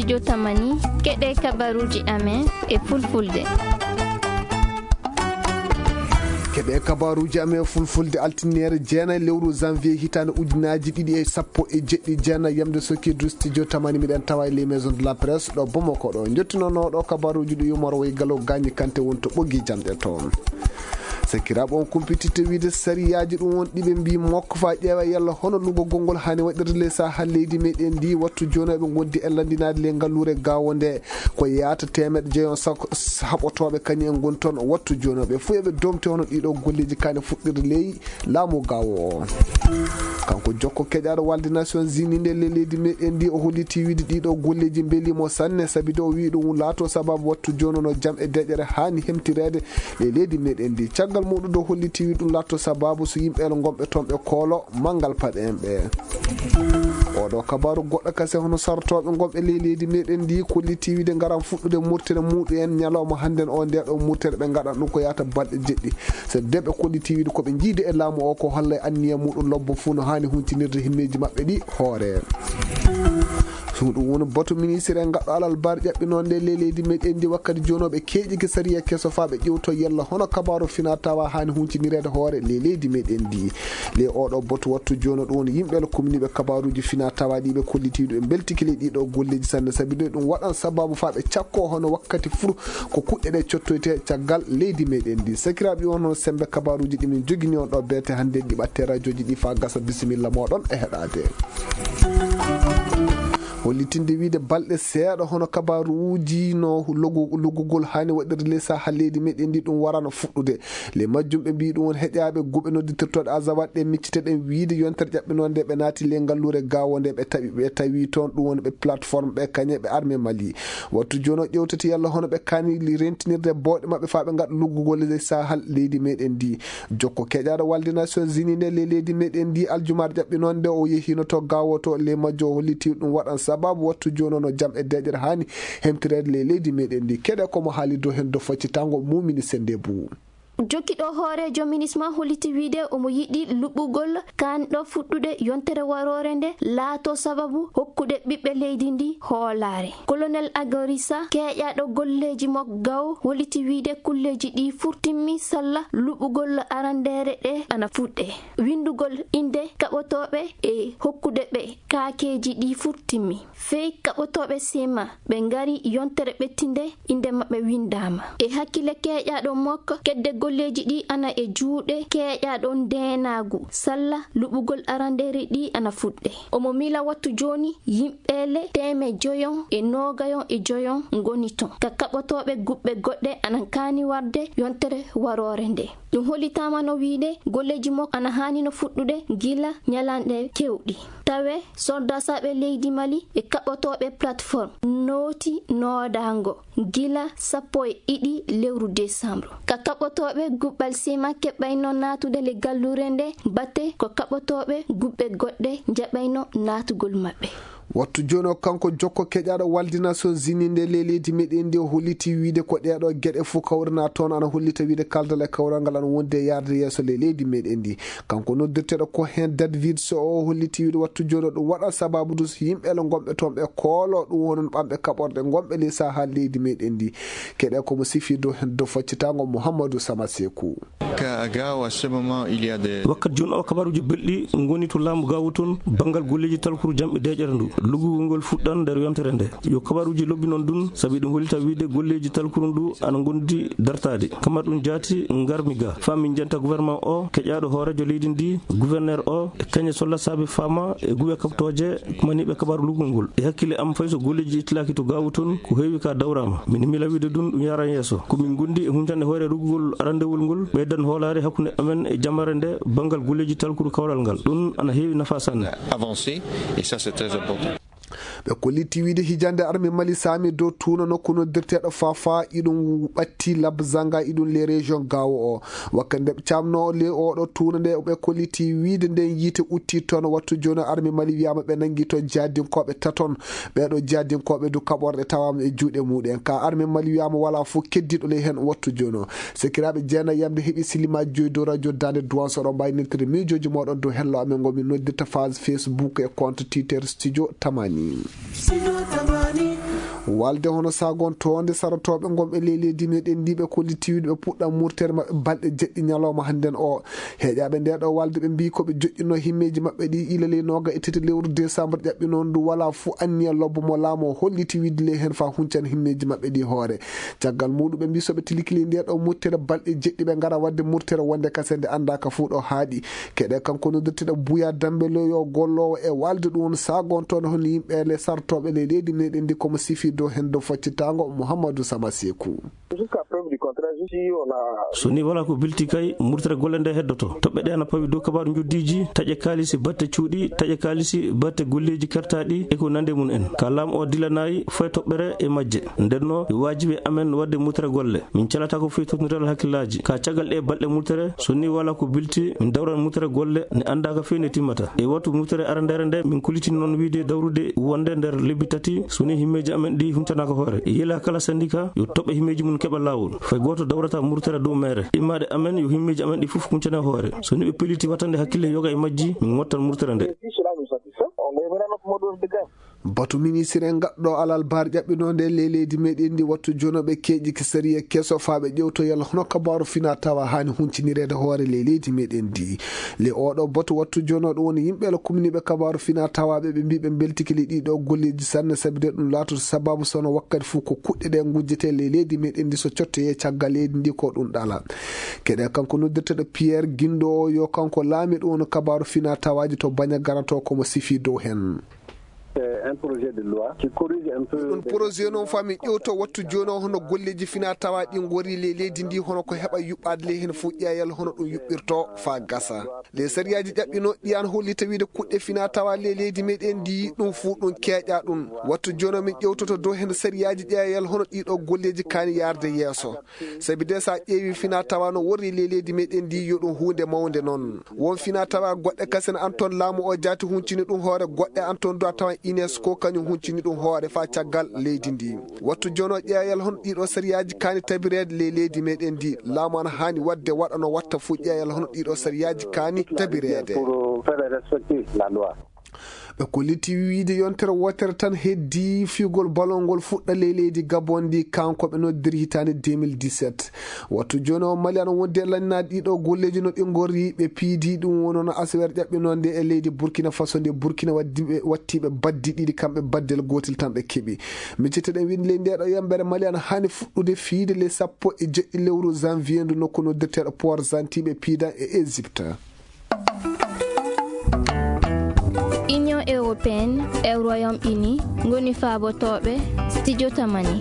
studio Tamani keɗe kabaruji amen e fulfulde. keɓe kabaruji amen fulfulde altinere jeenay lewru janvier hitande ujunaji 2017 jeenay yamde sokkidu studio Tamani miɗen tawa les maison de la presse ɗo Bamako ɗo jottinonoɗo kabaruji ɗo yumaro way Gallo Gagny Kanté wonto ɓoggi jamɗe toon sakiraɓe on kumpitite wiide sariyaji ɗum won ɗiɓe mbi mokko fa ƴeewa yalla hono lugol ngol hani waɗirde ley sahal leydi meɗen ndi wattu joni ɓe gondi e landinade le ngallure gawo nde ko yaata temeɗe jeeyon haɓotoɓe kañum en gon toon wattu jonoɓe fo eɓe domte hono ɗiɗo golleji kane fuɗɗirde ley laamu gawo o kanko jokko keƴaɗo walde Nations Unies nde le leydi meɗen ndi o holliti wiide ɗiɗo golleji beelimo sanne saabi de o wi ɗum laato sababu wattu jonono jaam e deƴƴere hani hemtirede le leydi meɗen ndi caggal muɗum do holliti wi ɗum latto sababu so yimɓe gomɓe toon ɓe koolo mangal paɗen ɓe oɗo kabaru goɗɗo kase hono sartoɓe gomɓe ley leydi meɗen ndi holliti wiide garan fuɗɗude murtere muɗum en ñalawma hannden o ndeɗo murtere ɓe gaɗan ɗum ko yata balɗe jeɗɗi so deɓe kolliti wiide koɓe jiide e laamu o ko holla anniya muɗum lobbo fuu no hani huntinirde himmeji mabɓe ɗi hoore ɗum woni batu ministre en gaɗɗo alal bar ƴaɓɓinonde le leydi meɗen ndi wakkati jonoɓe keeƴiki sariya kesso fa ɓe ƴewto yalla hono kabaru fina tawa hani huncinirede hoore le leydi meɗen ndi le oɗo batu wattu jono ɗum woni yimɓe commune kabaruji fina tawa ɗiɓe kollitiɗo ɓe beltiki le ɗiɗo golleji sanne saabi ɗo ɗum waɗan sababu fa ɓe cakko hono wakkati fuu ko kuɗɗe ɗe cottoyte caggal leydi meɗen ndi sakiraɓe on hono sembe kabaruji ɗimin jogini on ɗo bete hande ɗi ɓatte radio ji ɗi fa gasa bisimilla moɗon e heɗade hollitinde wiide balɗe seeɗa hono kabaruji no loggugol hani waɗirde ley sahal leydi meɗen ndi ɗum warano fuɗɗude le majjum ɓe mbi ɗum won heƴaɓe guɓe nodditirtoɗe azawat ɗe micciteɗen wiide yontere ƴaɓɓinonde ɓe naati le ngallure gawo nde ɓe tawi toon ɗum woni ɓe plateforme ɓe kañe ɓe armé Mali wattu joni o ƴewtati yalla hono ɓe kani rentinirde booɗe mabɓe fa ɓe gaɗa luggugol ley sahal leydi meɗen ndi jokko keƴaɗo walde Nations Unies nde le leydi meɗen ndi aljumaɗo ƴaɓɓinonde o yehino to gawo to le majjo o holliti ɗum waɗan sababu wattu jonono jaam e deƴƴere hani hemtirede le leydi meɗen ndi keɗe komo haali dow hen do faccitango mumini sende buu jokkiɗo hoorejo ministre holliti wiide omo yiɗi luɓɓugol kanɗo fuɗɗude yontere warore nde laato sababu hokkude ɓiɓɓe leydi ndi hoolare colonel Agorissa keƴaɗo golleji mo gaw holliti wiide kulleji ɗi furtimmi salla luɓɓugol arandere ɗe ana fuɗɗe windugol inde kaɓotoɓe e hokkude ɓe kaakeji ɗi furtimmi fey kaɓotoɓe sema ɓe ngari yontere ɓettinde inde maɓɓe windama e hakkille keƴaɗo mokko kedde golleji ɗi ana e juuɗe keƴaɗo ndenagu salla luɓugol arandere ɗi ana fuɗɗe omo mila wattu joni yimɓele teme joyon e nogayon e joyon ngoni ton ka kaɓotoɓe guɓɓe goɗɗe ana kani warde yontere warore nde ɗum hollitama no wiide golleji makko ana hani no fuɗɗude gila ñalanɗe kewɗi tawe soldasaɓe leydi Mali e kaɓotoɓe plateforme nooti noodango gila 12 lewru décembre ka kaɓotoɓe guɓɓal sima keɓɓayno natude le gallure nde batte ko kaɓotoɓe guɓɓe goɗɗe jaɓayno natugol maɓɓe wattu joni o kanko jokko keƴaɗo walde Nations Unies nde le leydi meɗen ndi o holliti wiide ko ɗeɗo gueɗe fuu kawrina toon ana hollita wiide kaldal e kawral ngal ana wonde yarde yeeso le leydi meɗen ndi kanko noddirteɗo ko hen David so o holliti wiide wattu joni ɗum waɗa sababu dus yimɓe le gomɓe toon ɓe koolo ɗum wonon ɓamɓe kaɓorde gomɓe ley sahal leydi meɗen ndi keɗe komo sifi dow hen dow faccitago Mouhamadou Sama Sekou wakkati joni o kabaruji belɗi goni to laamu gawo toon banggal golleji talkuru jamɓe deƴƴere ndu luggugol ngol fuɗɗan nder yontere nde yo kabaruji lobbi noon ɗum saabi ɗum hollita wiide golleji talkuru ndu ana gondi dartade kamar ɗum jaati garmi ga famin janta gouvernement o keƴaɗo hoorejo leydi ndi gouverneur o e kañe sollasaɓe fama e guɓe kabtoje maniɓe kabaru luggol ngol e hakkille am fay so golleji ittilaki to gawo toon ko heewi ka dawrama min mila wiide ɗum ɗum yaran yeeso komin gondi e huntande hoore luggugol arandewol ngol ɓeydan hoolare hakkude amen e jamare nde banggal golleji talkuru kawral ngal ɗum ana heewi nafa sanne avancé et ça c'est très important ɓe kolliti wiide hijande armé Mali sami dow tuuna nokku noddirteɗo fafa iɗum ɓatti labzanga iɗum les région gawo o wakka nde ɓe camno le oɗo tuuna nde ɓe kolliti wiide nden yiite utti toon wattu joni armé Mali wiyama ɓe nangi toon jadinkoɓe taton ɓeɗo jadinkoɓe du kaɓorde tawama e juuɗe muɗen ka armé Mali wiyama wala fo keddiɗo ley hen wattu joni o sekiraɓe jeenayi yamde heeɓi silimaji joyi dow radio dande douance oɗon mbaynirtiri mijoji moɗon dow hello amen gomin noddirta phase Facebook e compte Twitter studio Tamani. walde hono sagon tonde saratoɓe gomɓe leydi meɗen ndi ɓe kollitiwiɗe ɓe puɗɗa murtere mabɓe balɗe jeɗɗi ñalawma hannden o heeƴaɓe ndeɗo walde ɓe mbi koɓe joƴƴino himmeji mabɓe ɗi ilale noga e tati lewru décembre ƴaɓɓi noon ndu wala fo anniya lobbo mo laamo o holliti widde le hen fa huncane himmeji mabɓe ɗi hoore caggal muɗum ɓe mbi soɓe tilikili ndeɗo murtere balɗe jeɗɗi ɓe gara wadde murtere wonde kasende andaka fu ɗo haaɗi keɗe kanko noddirteɗo Bouya Dambelo yo gollowo e walde ɗum sagon toon hono yimɓele sartoɓe le leydi meɗen ndi komo sifi dow hen dow faccitago Mouhamadou Sama Sekou. so ni wala ko bilti kay murtere golle nde heddoto toɓɓe ɗe ana pawi dow kabaru juddiji taƴe kalisi batte cuuɗi taƴe kalisi batte golleji kartaɗi e ko nande mum en ka laamu o dilanayi fay toɓɓere e majje ndenno wajibi amen wadde murtere golle min calata ko fewi tottirel hakkillaji ka caggal ɗe balɗe murtere so ni wala ko bilti min dawran murtere golle ne andaka fewi ne timmata e wattu murtere arandere nde min kulitini noon wiide dawrude wonde nder lebbi tati so ni himmeji amen ɗi humtanaka hoore yela kala syndicat yo toɓɓe himmeji mum keɓa lawol fay goto dawrata murtere dow mere immade amen yo himmeji amen ɗi foof huncane hoore so ni ɓe peliti wattande hakkille yoga e majji min mottan murtere nde batu ministre en gaɗɗo alal bar ƴaɓɓinode leydi meɗen ndi wattu jonoɓe keeƴi sariya kesso faaɓe ƴewtoyal hono kabaru fina tawa hani huncinirede hoore leydi meɗen ndi le oɗo batu wattu jonoɗo woni yimɓele kumniɓe kabaru fina tawaɓe ɓe mbi ɓe beltikili ɗiɗo golleji sanne sabide ɗum latoto sababu sono wakkati fuu ko kuɗɗe ɗe gujjete leydi meɗen ndi so cotteye caggal leydi ndi ko ɗum ɗala keɗe kanko noddirteɗo Pierre Guindo o yo kanko laami ɗum kabaru fina tawaji to baña garanto komo sifi dow hen. Un projet de loi qui corrige un peu un projet non fami ƴewto wattu joni hono golleji fina tawa ɗi gori le leydi ndi hono ko heɓa yuɓɓade le hen fo ƴeyal hono ɗum yuɓɓirto fa gasa les sariyaji ƴaɓɓino ɗiyan holli tawide kuɗɗe fina tawa le leydi meɗen ndi ɗum fu ɗum keeƴa ɗum wattu joni min ƴewtoto dow hen sariyaji ƴeyal hono ɗiɗo golleji kani yarde yeeso sabi de sa ƴeewi fina tawa no worri le leydi meɗen ndi yo ɗum hunde mawde noon won fina tawa goɗɗe kasen anton laamu o jaati huncini ɗum hoore goɗɗe anton do tawa UNESCO kañum huncini ɗum hoore fa caggal leydi ndi wattu jono ƴeeyal hon ɗiɗo sariyaji kani tabirede le leydi meɗen ndi laamu an hani wadde waɗano watta fu ƴeeyal hono ɗiɗo sariyaji kani tabirede ɓe kolliti wiide yontere wotere tan heddi figol ballon ngol fuɗɗa le leydi Gabon ndi kanko ɓe noddiri hitande 2017 wattu joni o mali ana wondi e lanninaɗe ɗiɗo golleji no ɗi gorri ɓe piidi ɗum wonono aswer ƴaɓɓinode e leydi Burkina Faso nde Burkina wattiɓe baddi ɗiɗi kamɓe baddel gotel tan ɓe keeɓi micciteɗen wiide leydi ndeɗo yambere mali ana hani fuɗɗude fiide le 17 lewru janvier ndu nokku noddirteɗo Port Gentil ɓe piidan e Égypte. Union européenne e Royaume-Uni ngoni faabotoɓe studio tamani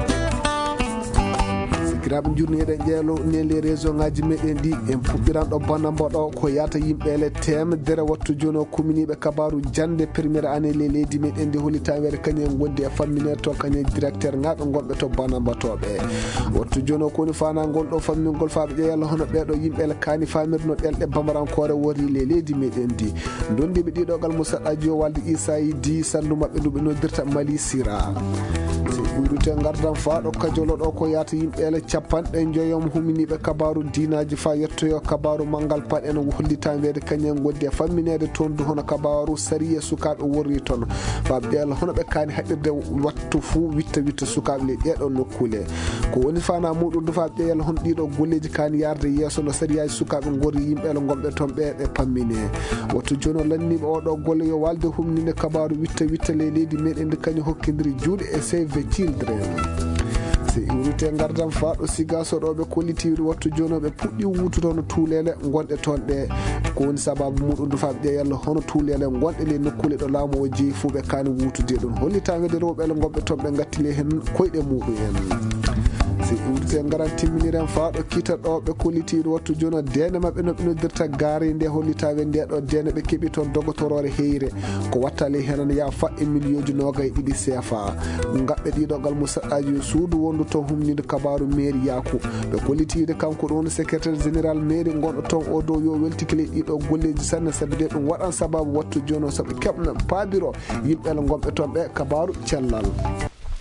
sikiraɓe jurneɗen ƴeelo nele région ngaji meɗen ɗi en puɗɗiranɗo banambaɗo ko yata yimɓele temedere wattu joni o kuminiɓe kabaru jande premiére année le leydi meɗen ndi hollitawere kañum gondi e famminere to kañum directeur ngaɓe gonɓe to banambatoɓe wattu joni o koni fanagol ɗo fammingol faaɓe ƴeeyalla hono ɓeɗo yimɓele kani famirno ɗelɗe bamarankore wori le leydi meɗen ndi dondiɓe ɗiɗogal musaɗaji o walde Isayi Di sandu mabɓe nduɓe noddirta Mali Sira ɓuyrute gardan faaɗo kajolo ɗo ko yata yimɓele capanɗe joyom huminiɓe kabaru dinaji fa yettoyo kabaru manggal pat en hollitawede kañum goddi e famminede toon du hono kabaru sariya sukaɓe worri toon faaɓe ƴeela hono ɓe kani haɗirde wattu fuu witta sukaɓe le ɗeɗon nokkule ko woni fana muɗum du faaɓe ƴeela hono ɗiɗo golleji kani yarde yeeso no sariyaji sukaɓe gorri yimɓele gonɓe toon ɓe pammine wattu joni o lanniɓe oɗo golle yo walde humninde kabaru witta le leydi meɗen ndi kañum hokkidiri juuɗe e Save the Children se iwrite gardan faaɗo sigasoɗoɓe kollitiɓe wattu joni ɓe puɗɗi wututono tuulele gonɗe toon ɗe ko woni sababu muɗum dufaɓe ƴeeyalla hono tuulele gonɗe le nokkule ɗo laamu o jeeyi fuu ɓe kani wutude ɗum hollitawede rewɓele gonɓe toon ɓe gattile hen koyɗe muɗum en si iwrite garan timminiren faaɗo kitaɗoɓe kollitiɗo wattu joni dene mabɓe no ɓe noddirta gaari nde hollitawe ndeɗo dene ɓe keeɓi toon dogotorore heyre ko wattale henan ya faɗɗe millioji 22 CFA gaɓɓe ɗiɗogal musaɗaji yo suudu wondu toon humnide kabaru mairie yaku ɓe kollitiɗe kanko ɗon secrétaire général mairie gonɗo toon o dow yo weltikile ɗiɗo golleji sanne sabi de ɗum waɗan sababu wattu joni o saaɓe keɓna paabiro yimɓele gonɓe toon ɓe kabaru cellal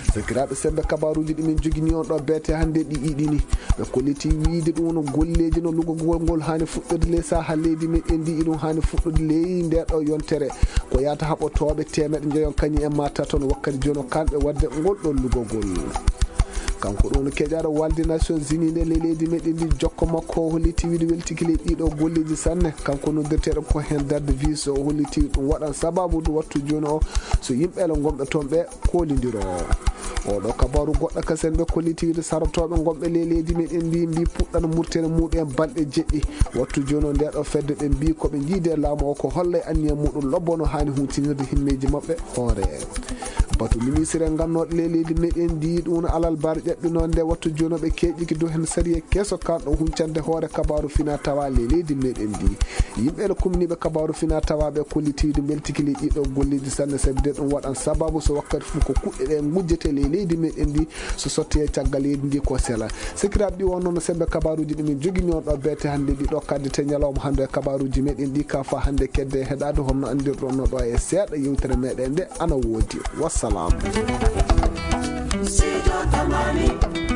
sakiraɓe sembe kabaruji ɗimin jogini on ɗo bete hande ɗi iɗini ɓe kolliti wiide ɗum no golleji no lugogol ngol hani fuɗɗode le saha leydi meɗen ndi ɗum hani fuɗɗode ley nde ɗo yontere ko yata haɓotoɓe temeɗe jeeyon kañum en mata toon wakkati joni kamɓe wadde ngol ɗon lugogol kanko ɗon keƴaɗo walde nations unis nde leydi meɗen ndi jokko makko holliti wiide weltikile ɗiɗo golleji sanne kanko noddirteɗo ko hen darde vis o holliti ɗum waɗan sababu ɗum wattu joni o so yimɓele gonɓe toon ɓe kolidiro oɗo kabaru goɗɗo kasen ɓe kolliti wiide sarotoɓe gonɓe leydi meɗen mbi puɗɗano murtene muɗum en balɗe jeɗɗi wattu joni o ndeɗo fedde ɓe mbi koɓe jiide laamu o ko holla anniya muɗum lobbono hani hutinirde himmeji mabɓe hoore batu ministre gannoɗo leydi meɗen ndi ɗum alal bar ƴeɓɓino nde wattu joni ɓe keƴƴiki dow hen sariya kesso kanɗo huncande hoore kabaru fina tawa leydi meɗen ndi yimɓe kumniɓe kabaru fina tawa ɓe kollitiɗo beltikili ɗiɗo golleji sanne sabi de ɗum waɗan sababu so wakkati fof ko kuɗɗe ɗe gujjete leydi meɗen ndi so sotti e caggal leydi ndi ko sela sikiraɓe ɗi wonnono sembe kabaruji ɗimin jogini on ɗo bete hande ɗiɗo kaddete ñalawma hande e kabaruji meɗen ɗi ka fa hande kedde heɗade honno andirɗon no ɗo e seeɗa yewtere meɗen nde ana woodi wassalam.